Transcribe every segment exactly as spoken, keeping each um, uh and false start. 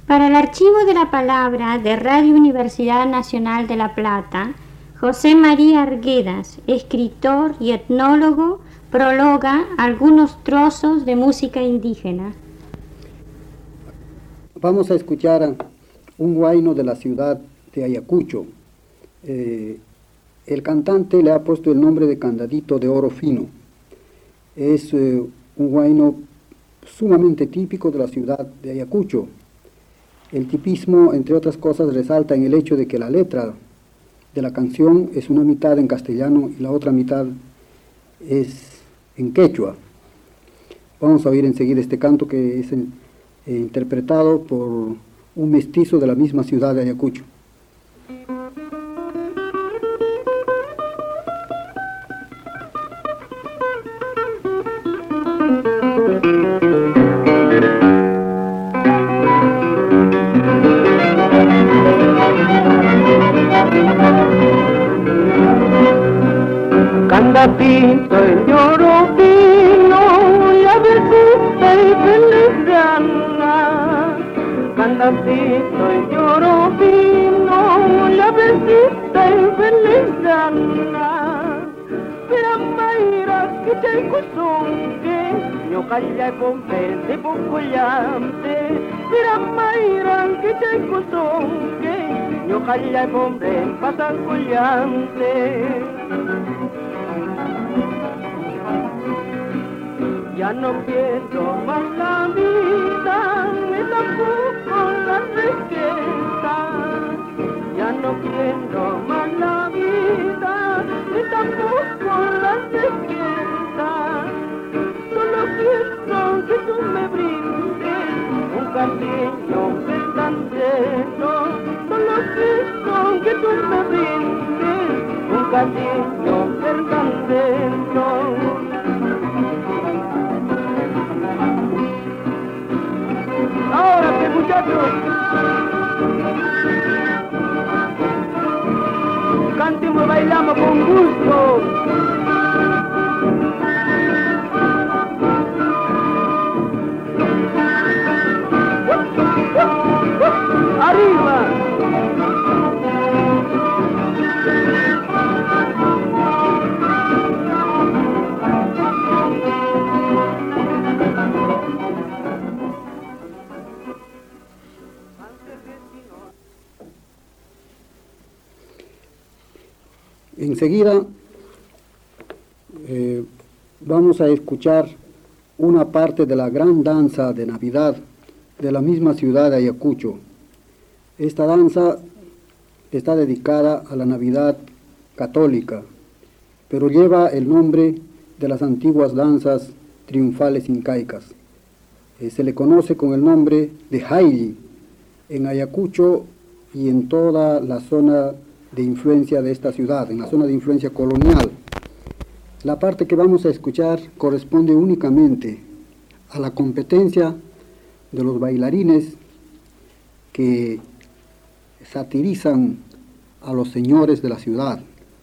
Para el Archivo de la Palabra de Radio Universidad Nacional de La Plata, José María Arguedas, escritor y etnólogo, prologa algunos trozos de música indígena. Vamos a escuchar un huayno de la ciudad de Ayacucho. Eh, el cantante le ha puesto el nombre de Candadito de Oro Fino. Es eh, un huayno sumamente típico de la ciudad de Ayacucho. El tipismo, entre otras cosas, resalta en el hecho de que la letra de la canción es una mitad en castellano y la otra mitad es en quechua. Vamos a oír enseguida este canto que es en, eh, interpretado por un mestizo de la misma ciudad de Ayacucho. Candadito el lloro vino, la virtude y feliz gana. Candadito el lloro vino, la virtude y feliz gana. Pero Mayra que te cosonque, yo calla y pompe de poco llante. Pero Mayra que te cosonque, yo calla y pompe pasan collante. Ya no pierdo más la vida, ni tampoco la riqueza. Ya no pierdo más la vida, ni tampoco la riqueza. Solo quiero que tú me brindes un cariño verdadero. Solo quiero que tú me brindes un cariño verdadero. Ahora que muchachos cantemos y bailamos con gusto. Arriba. Enseguida eh, vamos a escuchar una parte de la gran danza de Navidad de la misma ciudad de Ayacucho. Esta danza está dedicada a la Navidad católica, pero lleva el nombre de las antiguas danzas triunfales incaicas. Eh, se le conoce con el nombre de Haylli en Ayacucho y en toda la zona de influencia de esta ciudad, en la zona de influencia colonial. La parte que vamos a escuchar corresponde únicamente a la competencia de los bailarines que satirizan a los señores de la ciudad.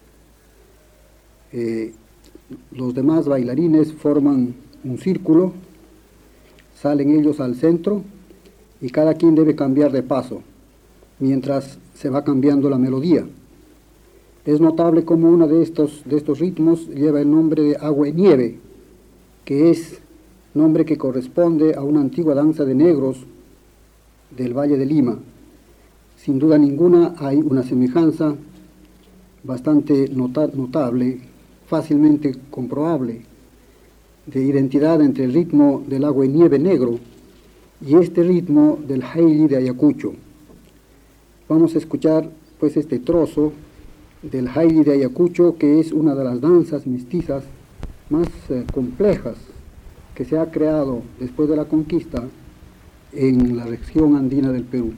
Eh, los demás bailarines forman un círculo, salen ellos al centro y cada quien debe cambiar de paso mientras se va cambiando la melodía. Es notable como uno de estos, de estos ritmos lleva el nombre de agua y nieve, que es nombre que corresponde a una antigua danza de negros del Valle de Lima. Sin duda ninguna hay una semejanza bastante nota, notable, fácilmente comprobable, de identidad entre el ritmo del agua y nieve negro y este ritmo del Haylli de Ayacucho. Vamos a escuchar pues este trozo del Haylli de Ayacucho, que es una de las danzas mestizas más eh, complejas que se ha creado después de la conquista en la región andina del Perú.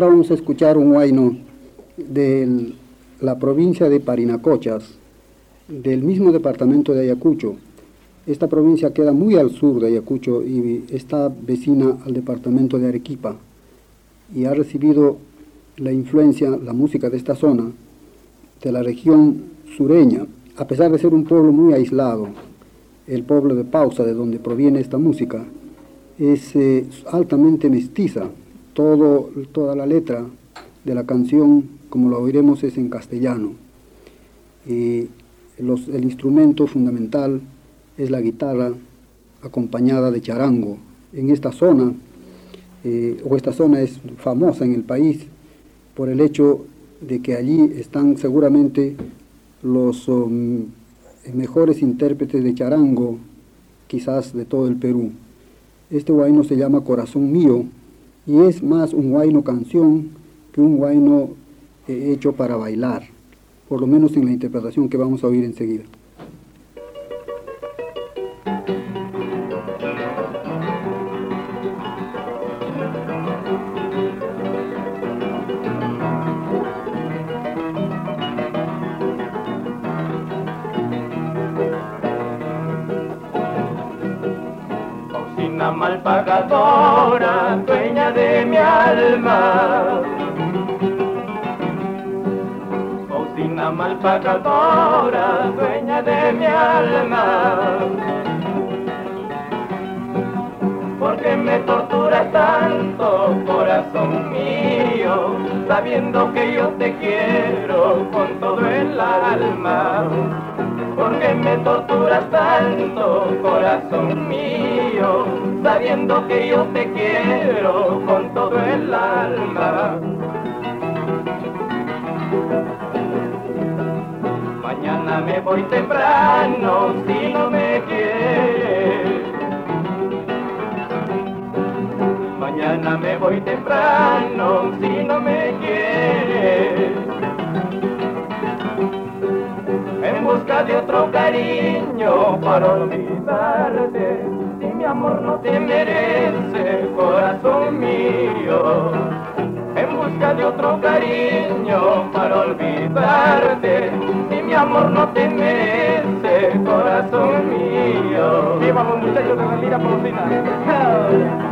ahora vamos a escuchar un huayno de la provincia de Parinacochas, del mismo departamento de Ayacucho. Esta provincia queda muy al sur de Ayacucho y está vecina al departamento de Arequipa, y ha recibido la influencia, la música de esta zona, de la región sureña, a pesar de ser un pueblo muy aislado. El pueblo de Pausa, de donde proviene esta música, es eh, altamente mestiza. Todo, toda la letra de la canción, como lo oiremos, es en castellano. Y los, el instrumento fundamental es la guitarra acompañada de charango. En esta zona, eh, o esta zona es famosa en el país por el hecho de que allí están seguramente los um, mejores intérpretes de charango, quizás de todo el Perú. Este huayno se llama Corazón Mío, y es más un huayno canción que un huayno eh, hecho para bailar, por lo menos en la interpretación que vamos a oír enseguida. Mal pagadora, dueña de mi alma. Faustina mal pagadora, dueña de mi alma. ¿Por qué me torturas tanto, corazón mío, sabiendo que yo te quiero con todo el alma? ¿Por qué me torturas tanto, corazón mío, sabiendo que yo te quiero con todo el alma? Mañana me voy temprano si no me quieres. Mañana me voy temprano si no me quieres. En busca de otro cariño para olvidarte, si mi amor no te merece, corazón mío. En busca de otro cariño para olvidarte, si mi amor no te merece, corazón mío. ¡Viva los muchachos de la lira Faustina!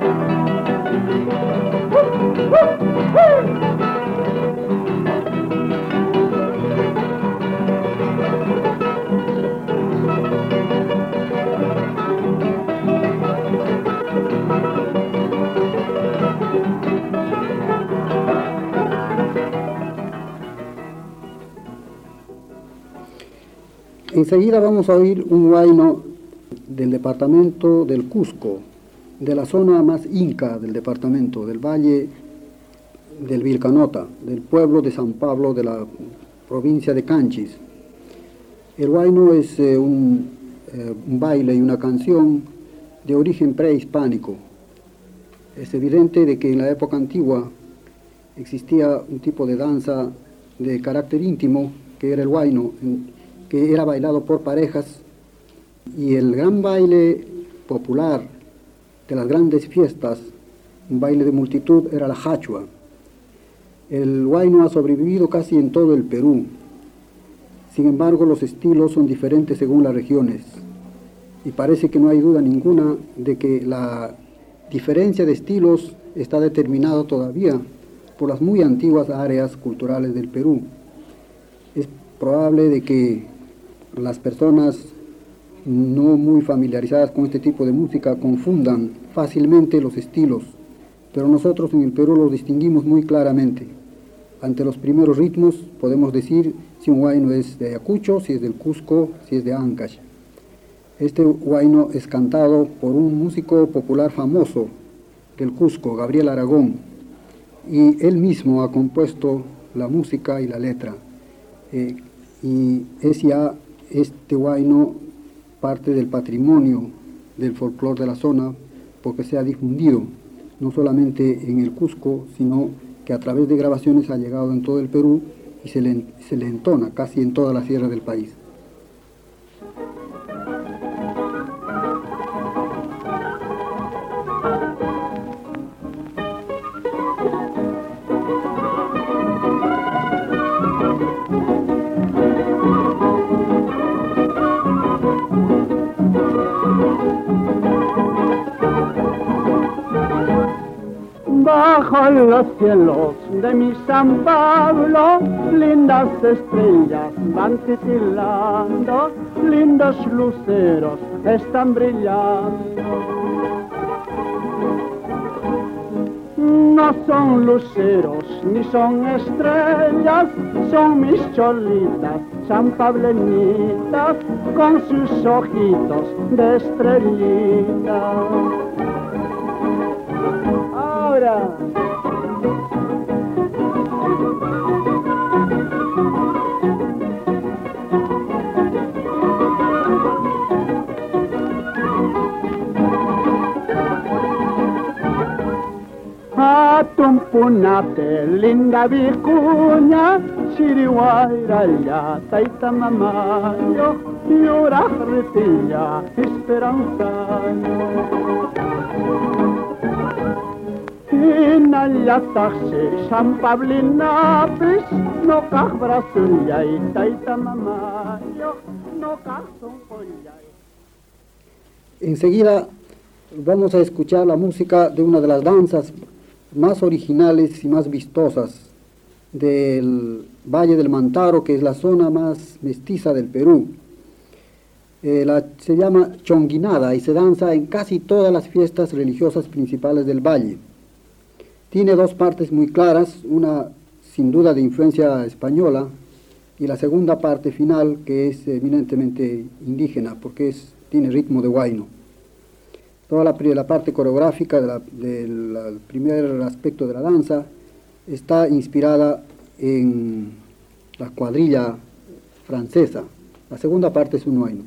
Enseguida vamos a oír un huayno del departamento del Cusco, de la zona más inca del departamento, del valle del Vilcanota, del pueblo de San Pablo de la provincia de Canchis. El huayno es eh, un, eh, un baile y una canción de origen prehispánico. Es evidente de que en la época antigua existía un tipo de danza de carácter íntimo, que era el huayno, que era bailado por parejas, y el gran baile popular de las grandes fiestas, un baile de multitud, era la hachua. El huayno ha sobrevivido casi en todo el Perú. Sin embargo, los estilos son diferentes según las regiones, y parece que no hay duda ninguna de que la diferencia de estilos está determinada todavía por las muy antiguas áreas culturales del Perú. Es probable de que las personas no muy familiarizadas con este tipo de música confundan fácilmente los estilos, pero nosotros en el Perú los distinguimos muy claramente. Ante los primeros ritmos podemos decir si un huayno es de Ayacucho, si es del Cusco, si es de Ancash. Este huayno es cantado por un músico popular famoso del Cusco, Gabriel Aragón, y él mismo ha compuesto la música y la letra. Eh, y es ya este huayno parte del patrimonio del folclore de la zona, porque se ha difundido no solamente en el Cusco, sino que a través de grabaciones ha llegado en todo el Perú y se le, se le entona casi en toda la sierra del país. bajo los cielos de mi San Pablo, lindas estrellas van titilando, lindos luceros están brillando. No son luceros ni son estrellas, son mis cholitas sanpablenitas con sus ojitos de estrellitas. Ahora Atumpunate, linda vicuña, Chirihuayra, Taitamamayo, Yura Retilla, Esperanza. Inayataxe, San Pablinapis, no Cajbrasulla y Taitamamayo, no Cajzoncoya. Enseguida vamos a escuchar la música de una de las danzas más originales y más vistosas del Valle del Mantaro, que es la zona más mestiza del Perú. Eh, la, se llama chonguinada y se danza en casi todas las fiestas religiosas principales del valle. Tiene dos partes muy claras, una sin duda de influencia española y la segunda parte final, que es eminentemente indígena porque es, tiene ritmo de huayno. Toda la, la parte coreográfica de la, del la, primer aspecto de la danza está inspirada en la cuadrilla francesa. La segunda parte es un huayno.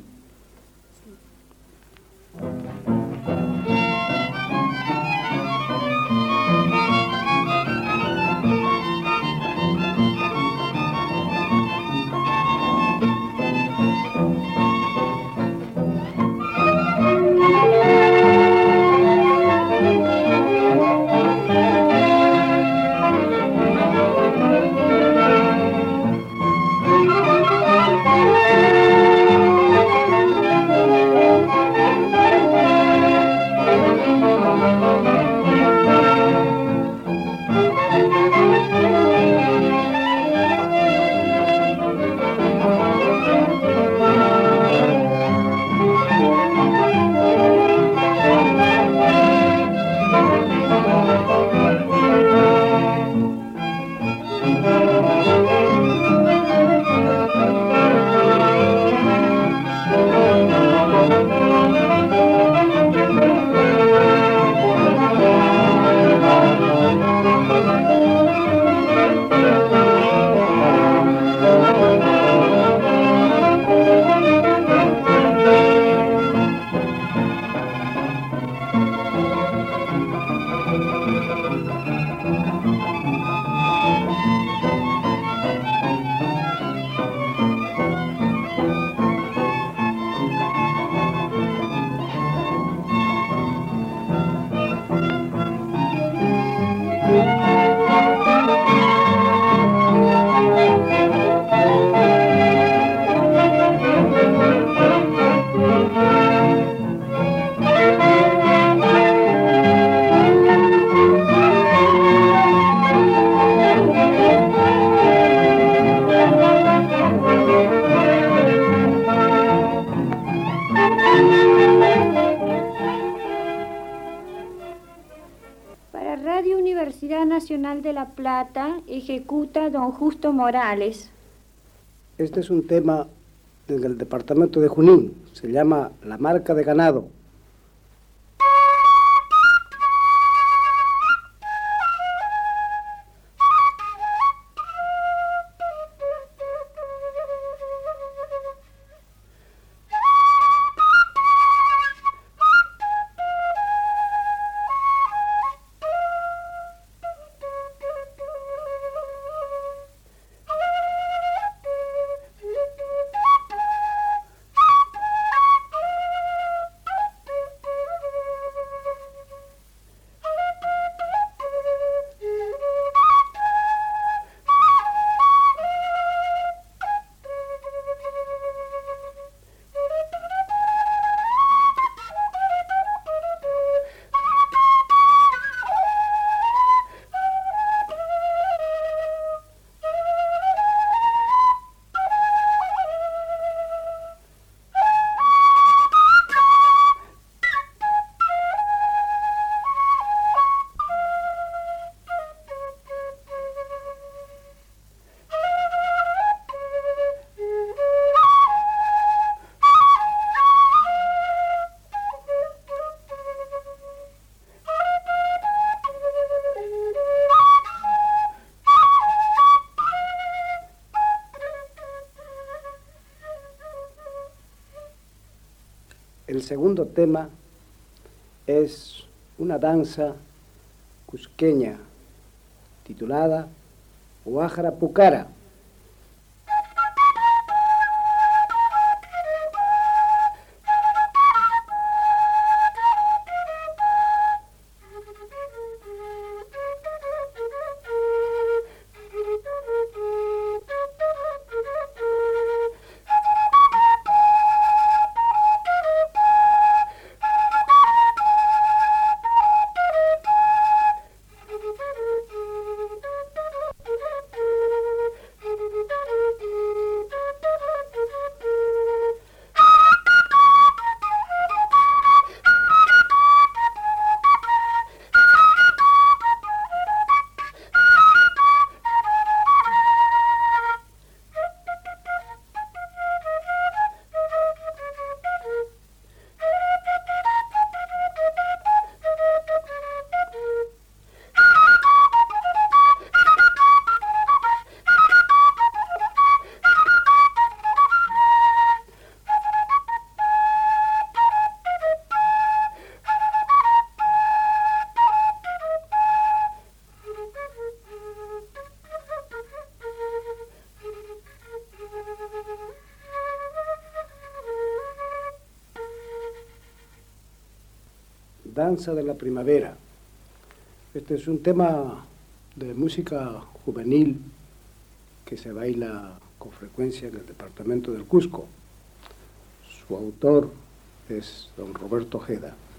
De La Plata ejecuta don Justo Morales. Este es un tema del departamento de Junín, se llama La Marca de Ganado. El segundo tema es una danza cusqueña titulada Guajara Pucara. Danza de la Primavera. Este es un tema de música juvenil que se baila con frecuencia en el departamento del Cusco. Su autor es don Roberto Ojeda.